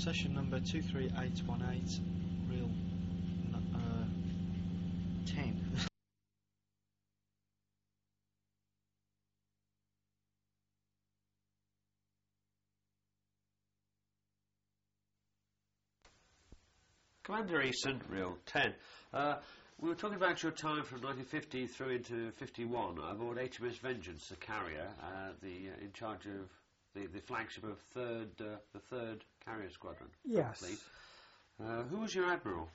session number 23818, reel 10. Commander Easton, reel 10. We were talking about your time from 1950 through into 51 aboard HMS Vengeance, the carrier, in charge of the flagship of the third carrier squadron. Yes. Fleet. Who was your admiral?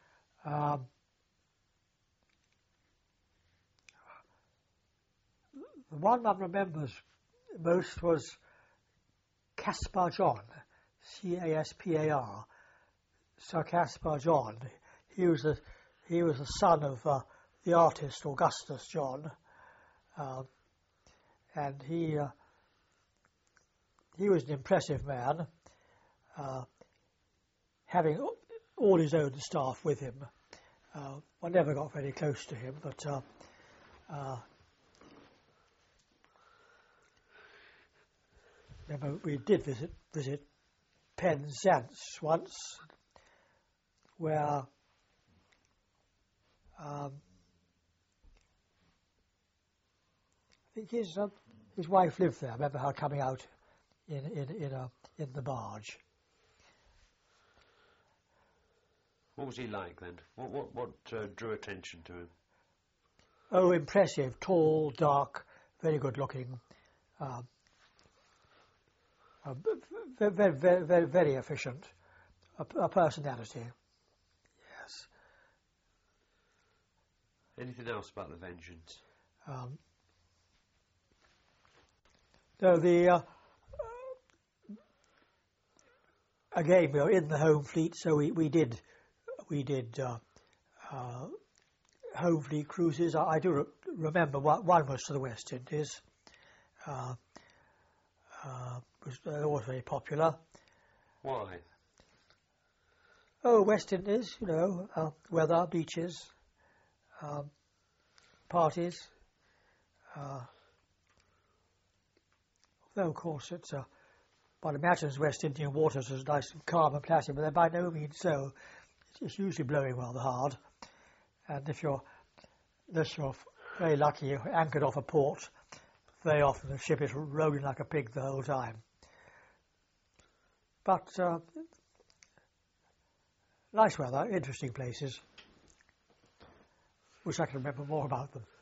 The one that remembers most was Caspar John, C-A-S-P-A-R, Sir Caspar John. He was the son of the artist Augustus John, and he was an impressive man, having all his own staff with him. I never got very close to him, but remember we did visit Penzance once, where I think his wife lived there. I remember her coming out in the barge. What was he like then? What drew attention to him? Oh, impressive, tall, dark, very good looking, very efficient, a personality. Yes. Anything else about the Vengeance? No, again, we were in the home fleet, so we did home fleet cruises. I do remember one was to the West Indies. Was always very popular. Why? Oh, West Indies, weather, beaches, parties. Though, of course, one imagines West Indian waters as nice and calm and placid, but they're by no means so. It's usually blowing rather hard. And unless you're very lucky, you're anchored off a port, very often the ship is rolling like a pig the whole time. But nice weather, interesting places. Wish I could remember more about them.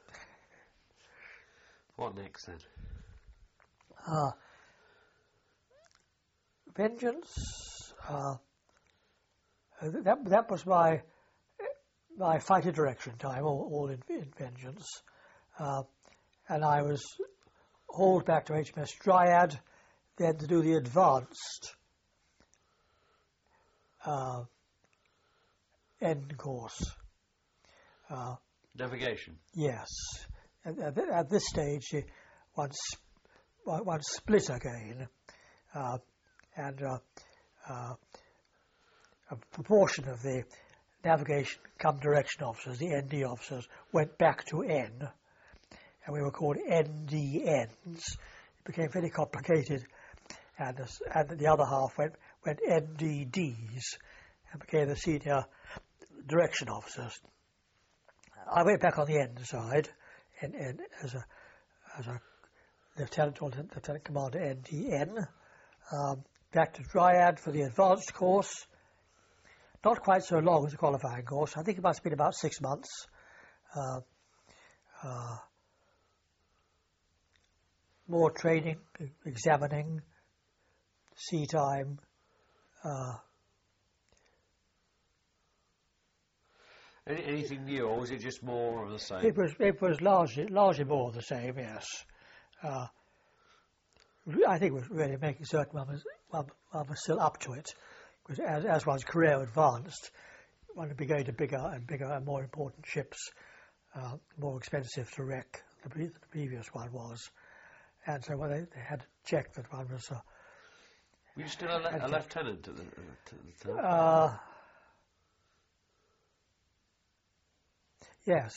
What next then? Vengeance. That was my fighter direction time, all in Vengeance, and I was hauled back to HMS Dryad, then to do the advanced end course. Navigation. Yes. At this stage, one split again, and a proportion of the navigation cum direction officers, the ND officers, went back to N, and we were called NDNs. It became very complicated, and the other half went NDDs, and became the senior direction officers. I went back on the N side, and as a lieutenant commander NDN, back to Dryad for the advanced course. Not quite so long as the qualifying course. I think it must have been about 6 months. More training, examining, sea time. Anything new, or was it just more of the same? It was largely more of the same. Yes. I think it was really making certain one was still up to it. Because as one's career advanced, one would be going to bigger and more important ships, more expensive to wreck than the previous one was. And so they had to check that one was... Were you still a lieutenant at the time? Yes.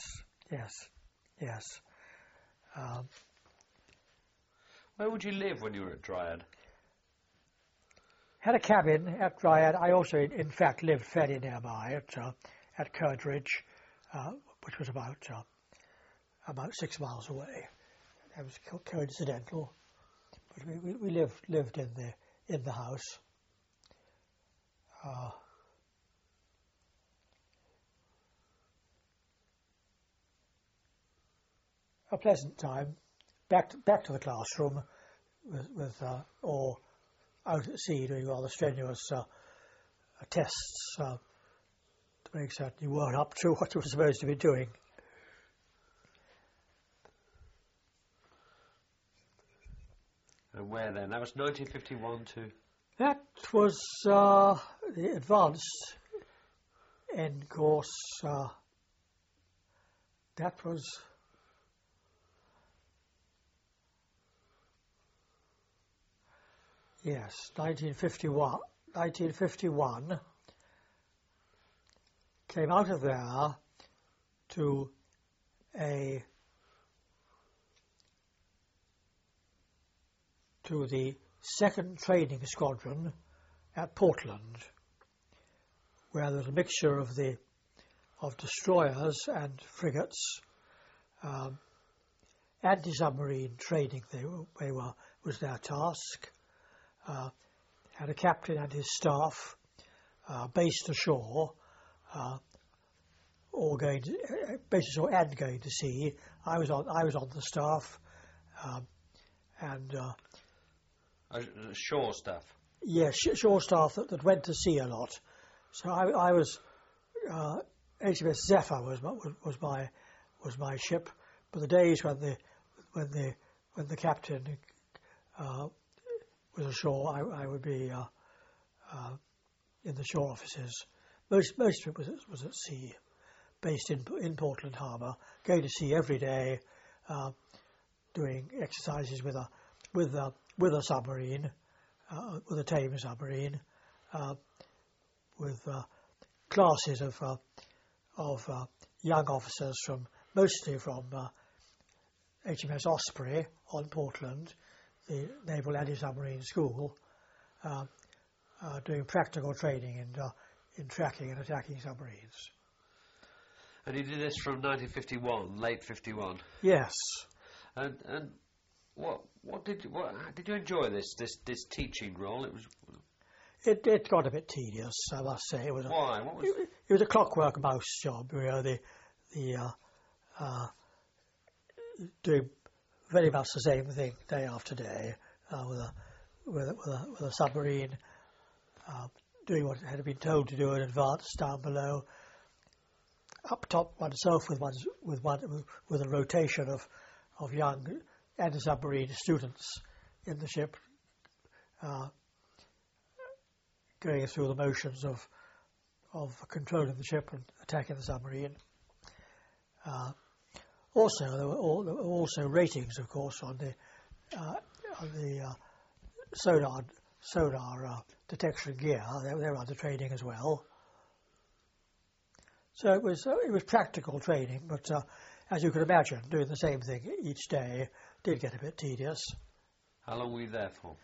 Where would you live when you were at Dryad? Had a cabin at Dryad. I also, in fact, lived fairly nearby at Curdridge, which was about 6 miles away. That was coincidental, but we lived in the house. A pleasant time. Back to the classroom, or out at sea doing rather strenuous tests to make certain you weren't up to what you were supposed to be doing. And where then? That was 1951 to... That was the advanced end course. That was... Yes, 1951. 1951. Came out of there to the 2nd Training Squadron at Portland, where there was a mixture of destroyers and frigates, anti-submarine training. Was their task. Had a captain and his staff based ashore, or based ashore and going to sea. I was on the staff, and shore staff. Yes, shore staff that went to sea a lot. So I was HMS Zephyr was my ship. But the days when the captain was ashore, I would be in the shore offices. Most of it was at sea, based in Portland Harbour, going to sea every day, doing exercises with a submarine, with a tame submarine, with classes of young officers mostly from HMS Osprey on Portland, the Naval Anti-Submarine School, doing practical training in tracking and attacking submarines. And you did this from 1951, late 51. Yes. And what did you enjoy this teaching role? It got a bit tedious, I must say. Why? It was a clockwork mouse job. Doing very much the same thing day after day, with a submarine, doing what it had been told to do in advance down below, up top oneself with a rotation of young anti-submarine students in the ship, going through the motions of controlling the ship and attacking the submarine. Also, there were also ratings, of course, on the sonar detection gear. They were under training as well. So it was practical training, but as you can imagine, doing the same thing each day did get a bit tedious. How long were you there for?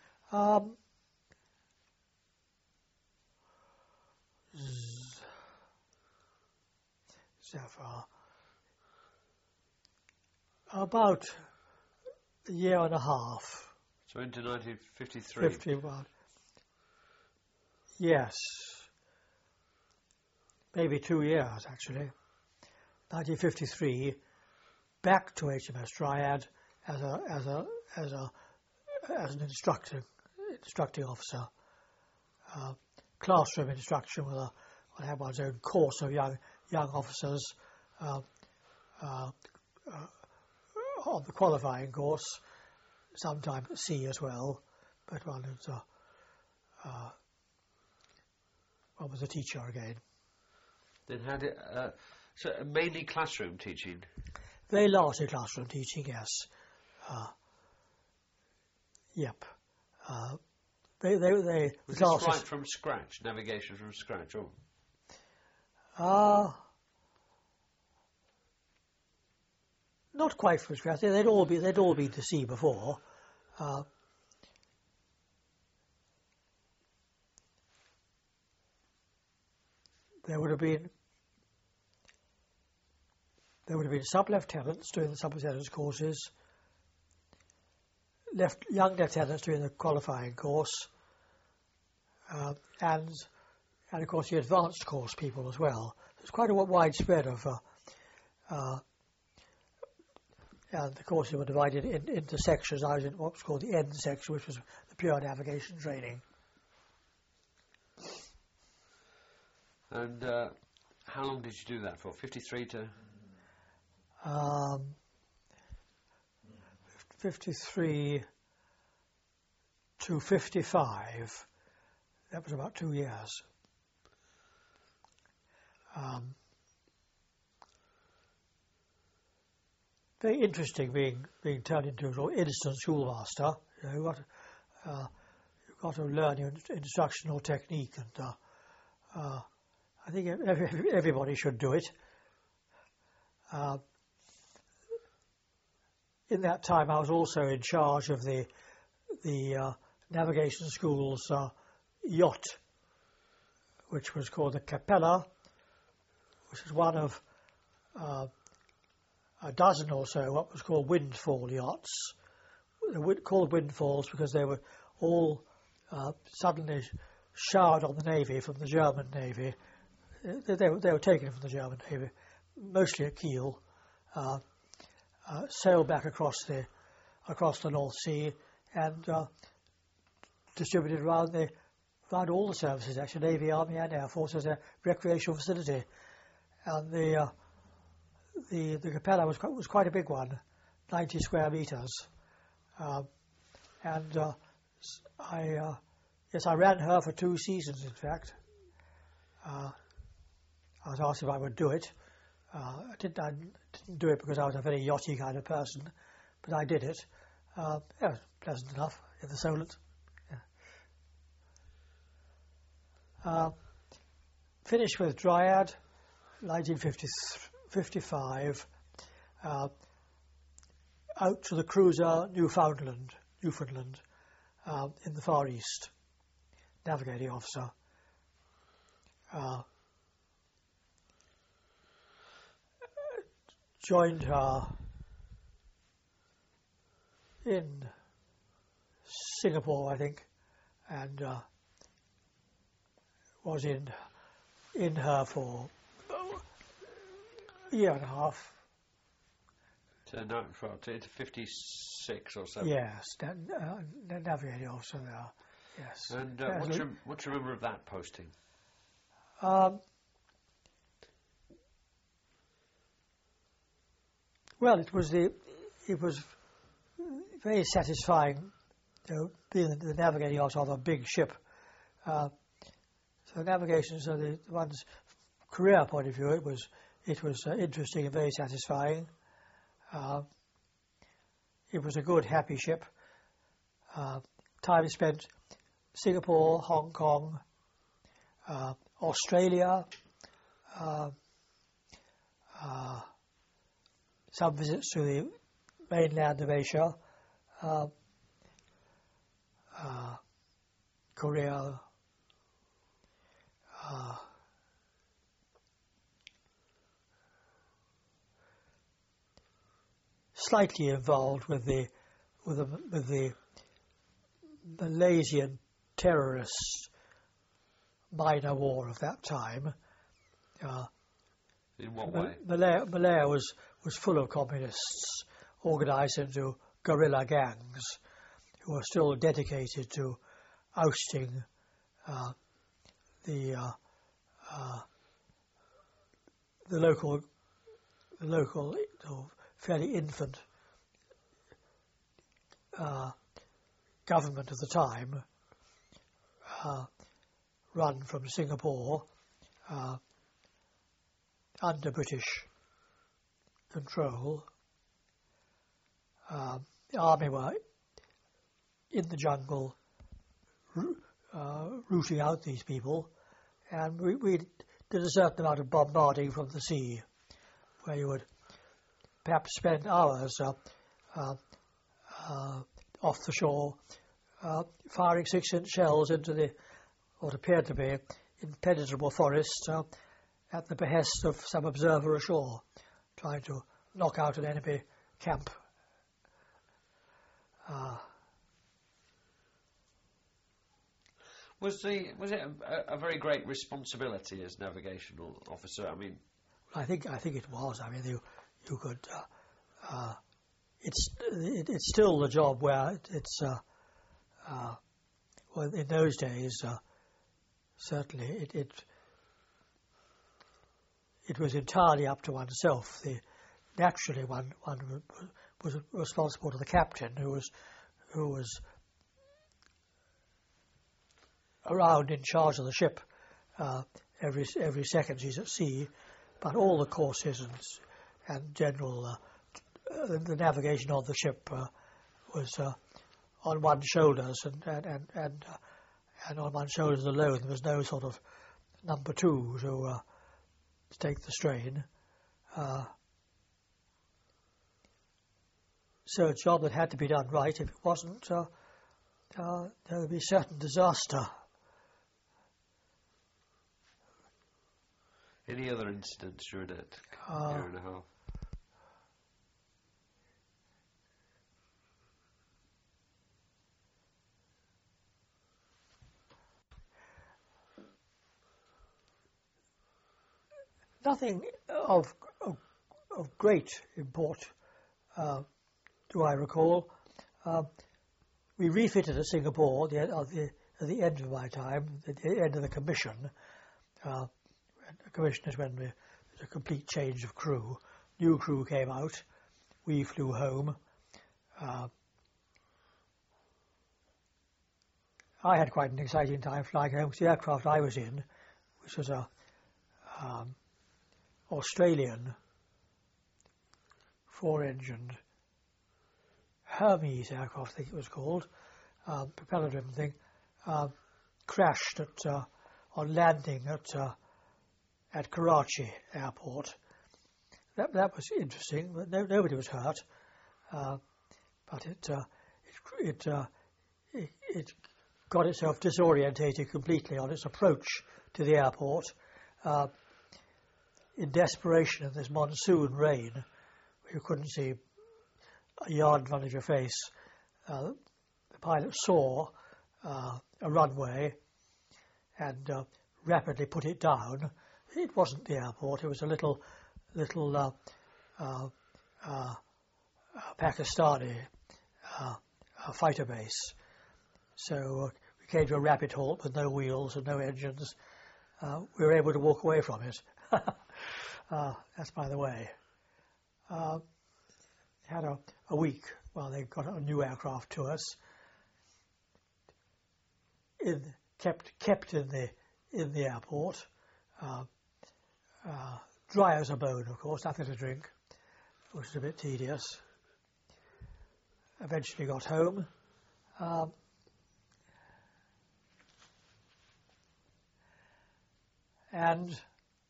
So far, about a year and a half. So into 1953. 51. Yes. Maybe 2 years, actually. 1953, back to HMS Dryad as an instructing officer. Classroom instruction one had one's own course of young officers on the qualifying course, sometime at sea as well, but one was a teacher again. Then had it so mainly classroom teaching. Very largely classroom teaching, yes. Yep. They Was the this classes, right from scratch, navigation from scratch? Oh. Not quite from scratch. They'd all been to sea before. there would have been sub-lieutenants doing the sub-lieutenants courses, young lieutenants doing the qualifying course, and of course the advanced course people as well. There's quite a widespread of, and the courses were divided into sections. I was in what was called the N section, which was the pure navigation training. And how long did you do that for? 53 to? 53 to 55. That was about 2 years. Very interesting being turned into a sort of instant schoolmaster. You know, you've got to learn your instructional technique, and I think everybody should do it. In that time, I was also in charge of the navigation school's yacht, which was called the Capella, which is one of a dozen or so what was called windfall yachts. They were called windfalls because they were all suddenly showered on the Navy from the German Navy. They were taken from the German Navy, mostly at Kiel, sailed back across the North Sea, and distributed around all the services, actually, Navy, Army and Air Force, as a recreational facility. And the Capella was quite a big one, 90 square metres. I ran her for 2 seasons, in fact. I was asked if I would do it. I didn't do it because I was a very yachty kind of person, but I did it. It was pleasant enough in the Solent. Yeah. Finished with Dryad, 1955. Out to the cruiser Newfoundland, in the Far East, navigating officer. Joined her in Singapore, I think, and was in her for a year and a half. So now to 56 or so. Yes, navigating officer there. Yes. And what do you remember of that posting? Well, it was very satisfying, being the navigating officer of a big ship. So navigation, so the one's career point of view, it was interesting and very satisfying. It was a good, happy ship. Time spent Singapore, Hong Kong, Australia. Some visits to the mainland of Asia, Korea, slightly involved with the Malaysian terrorist minor war of that time. In what way? Malaya was full of communists organised into guerrilla gangs who are still dedicated to ousting the local fairly infant government of the time, run from Singapore under British control. The army were in the jungle rooting out these people, and we did a certain amount of bombarding from the sea, where you would perhaps spend hours off the shore firing 6-inch shells into what appeared to be impenetrable forests, at the behest of some observer ashore, trying to knock out an enemy camp. Was it a very great responsibility as navigational officer? I mean, I think it was. I mean, you could. It's still the job where it's. Well, in those days, certainly it was entirely up to oneself. Naturally, one was responsible to the captain, who was around in charge of the ship every second she's at sea, but all the courses and general the navigation of the ship was on one's shoulders, and on one's shoulders alone. There was no sort of number two to take the strain. So a job that had to be done right. If it wasn't, there would be certain disaster. Any other incidents during that year and a half? Nothing of great import, do I recall. We refitted at Singapore at the end of my time, at the end of the commission. The commission is when there's a complete change of crew. New crew came out. We flew home. I had quite an exciting time flying home because the aircraft I was in, which was a Australian 4-engined Hermes aircraft, I think it was called, propeller-driven thing, crashed on landing at Karachi airport. That was interesting, but nobody was hurt. But it got itself disorientated completely on its approach to the airport. In desperation of this monsoon rain, you couldn't see a yard in front of your face. The pilot saw a runway and rapidly put it down. It wasn't the airport. It was a little Pakistani fighter base. So we came to a rapid halt with no wheels and no engines. We were able to walk away from it. That's by the way. Had a week while they got a new aircraft to us. Kept in the airport. Dry as a bone, of course, nothing to drink, which was a bit tedious. Eventually got home. And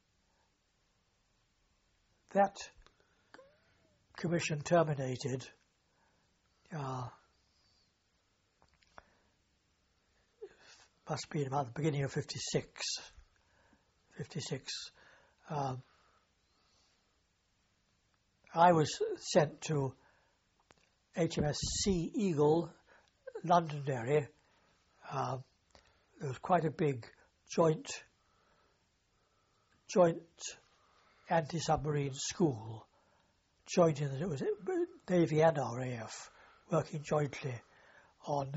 that commission terminated must be about the beginning of 56. I was sent to HMS Sea Eagle, Londonderry. There was quite a big joint anti-submarine school, joint in that it was Navy and RAF working jointly on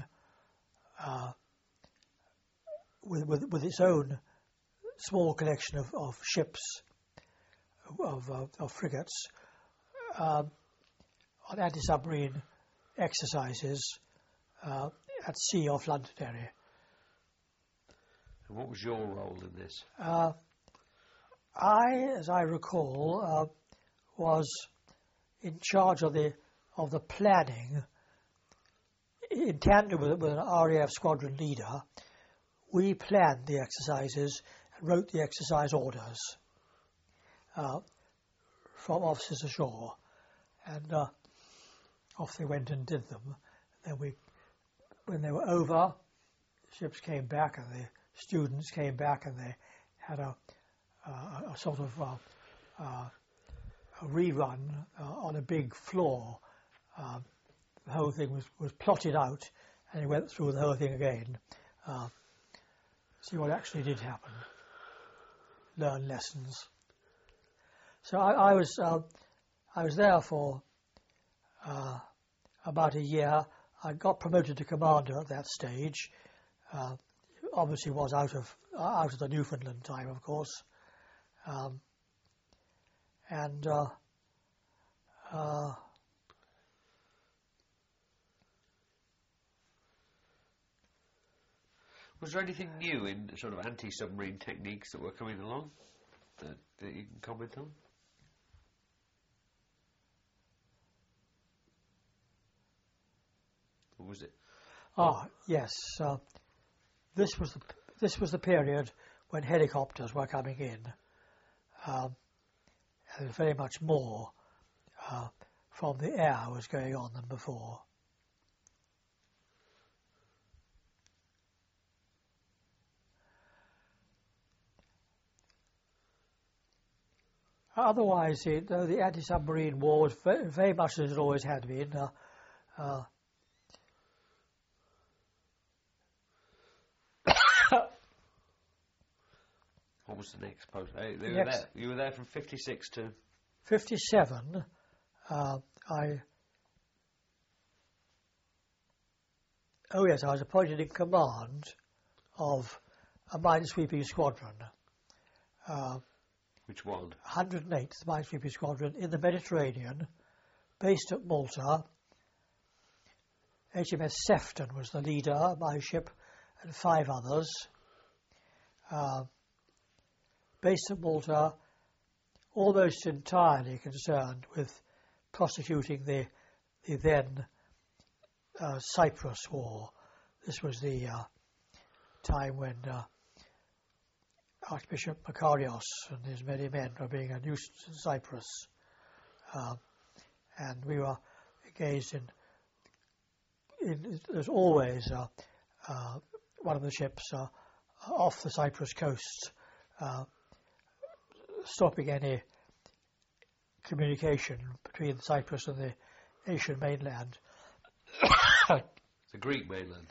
with its own small collection of ships, of frigates, on anti-submarine exercises at sea off Londonderry. And what was your role in this? As I recall, was in charge of the planning in tandem with an RAF squadron leader. We planned the exercises and wrote the exercise orders from officers ashore, and off they went and did them. Then when they were over, the ships came back and the students came back and they had a a sort of a rerun on a big floor. The whole thing was plotted out, and he went through the whole thing again. See what actually did happen. Learn lessons. So I was there for about a year. I got promoted to commander at that stage. Obviously, was out of the Newfoundland time, of course, and. Was there anything new in sort of anti-submarine techniques that were coming along that you can comment on? Or was it? Yes. This was the period when helicopters were coming in, and very much more from the air was going on than before. Otherwise, the anti-submarine war was very much as it always had been. What was the next post? You were there from 56 to 57. I was appointed in command of a minesweeping squadron. Which one? 108th Minesweeping Squadron in the Mediterranean, based at Malta. HMS Sefton was the leader, my ship, and 5 others. Based at Malta, almost entirely concerned with prosecuting the then Cyprus War. This was the time when Archbishop Makarios and his many men were being a nuisance in Cyprus, and we were engaged in there's always one of the ships off the Cyprus coast, stopping any communication between Cyprus and the Asian mainland. The Greek mainland.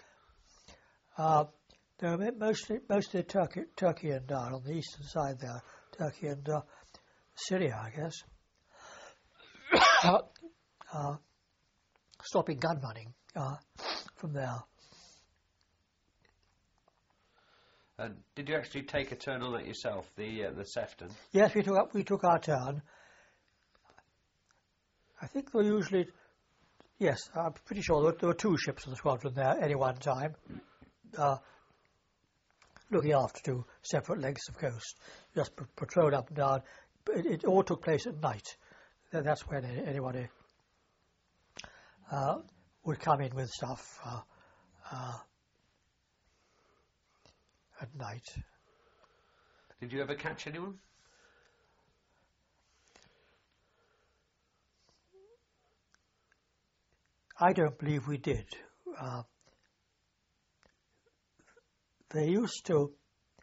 No, mostly Turkey and on the eastern side there, Turkey and Syria, I guess. Stopping gun running from there. And did you actually take a turn on that yourself, the Sefton? Yes, we took our turn. I think there were usually, yes, I'm pretty sure there were 2 ships in the squadron there at any one time. Looking after 2 separate lengths of coast, just patrolled up and down. It all took place at night. That's when anybody would come in with stuff at night. Did you ever catch anyone? I don't believe we did. They used to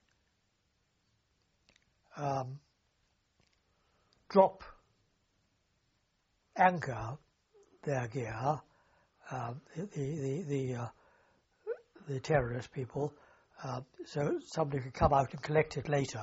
drop anchor their gear, the terrorist people, so somebody could come out and collect it later.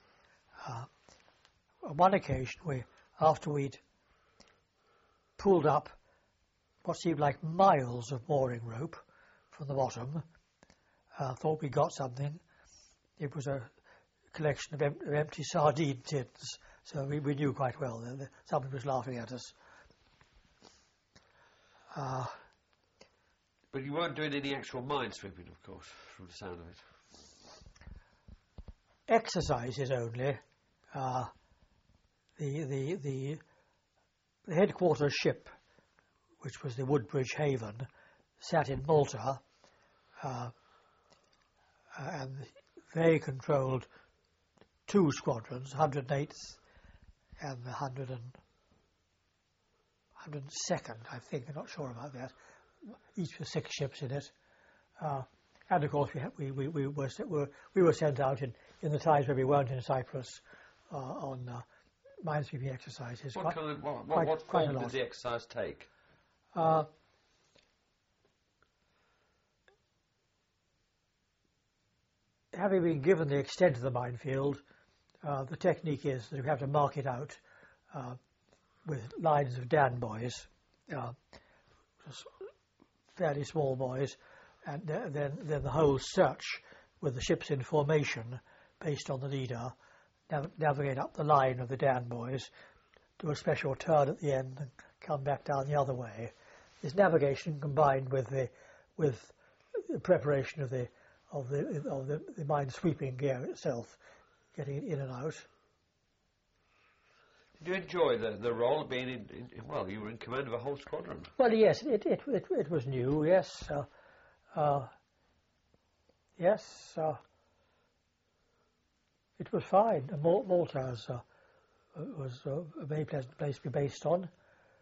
On one occasion, after we'd pulled up what seemed like miles of mooring rope from the bottom, thought we got something. It was a collection of empty sardine tins, so we knew quite well that somebody was laughing at us. But you weren't doing any actual minesweeping, of course, from the sound of it. Exercises only. The headquarters ship, which was the Woodbridge Haven, sat in Malta, and they controlled 2 squadrons, 108th and the 102nd, I think. I'm not sure about that. Each with 6 ships in it, and of course we were sent out in the times when we weren't in Cyprus on minesweeping exercises. What form does the exercise take? Having been given the extent of the minefield, the technique is that you have to mark it out with lines of Dan buoys, fairly small buoys, and then the whole search with the ships in formation based on the leader, navigate up the line of the Dan buoys, do a special turn at the end and come back down the other way. This navigation combined with the preparation of the mine-sweeping gear itself, getting it in and out. Did you enjoy the role of being well, you were in command of a whole squadron. Well, yes, it was new, yes. Yes, it was fine. Malta was a very pleasant place to be based on.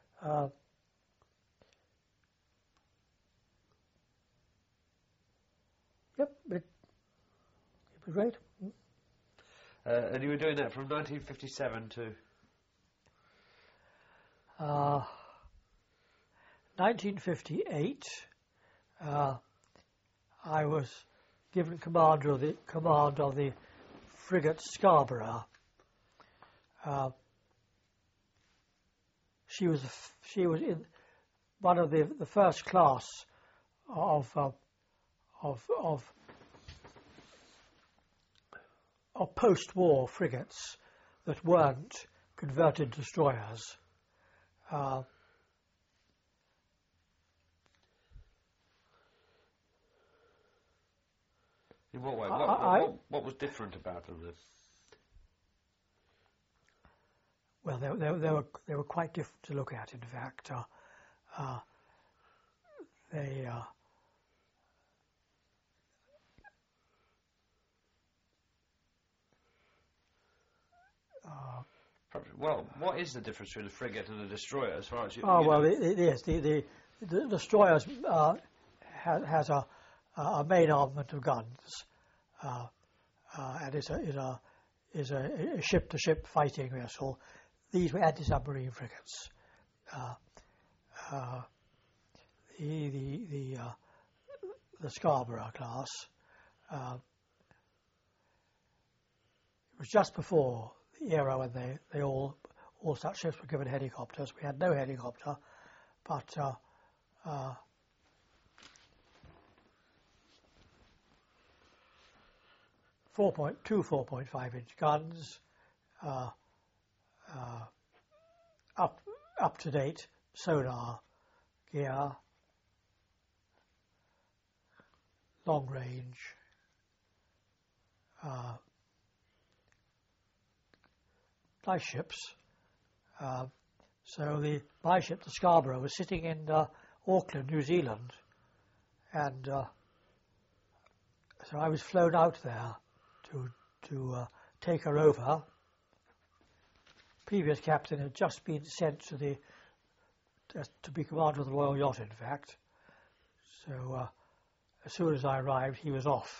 Yep, it was great. And you were doing that from 1957 to? 1958. I was given command of the frigate Scarborough. She was in one of the first class of post-war frigates that weren't converted destroyers. In what way? What was different about them then? Well, they were quite different to look at. In fact, they. Well, what is the difference between a frigate and a destroyer, as far as you? It is the destroyers has a main armament of guns, and is a ship-to-ship fighting vessel. These were anti-submarine frigates. The Scarborough class. It was just before the era when they all such ships were given helicopters. We had no helicopter, but 4.5 inch guns, up to date sonar gear, long range. Nice ships. So my ship, the Scarborough, was sitting in Auckland, New Zealand, and so I was flown out there to take her over. Previous captain had just been sent to be commander of the Royal Yacht, in fact. So as soon as I arrived, he was off.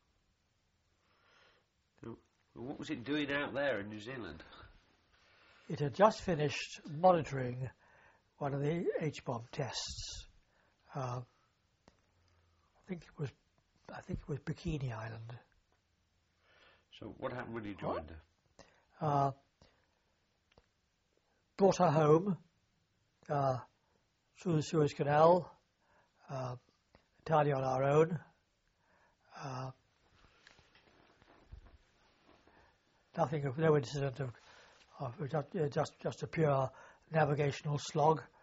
What was it doing out there in New Zealand? It had just finished monitoring one of the H-bomb tests. I think it was Bikini Island. So what happened when you joined her? Brought her home through the Suez Canal, entirely on our own. No incident of just a pure navigational slog.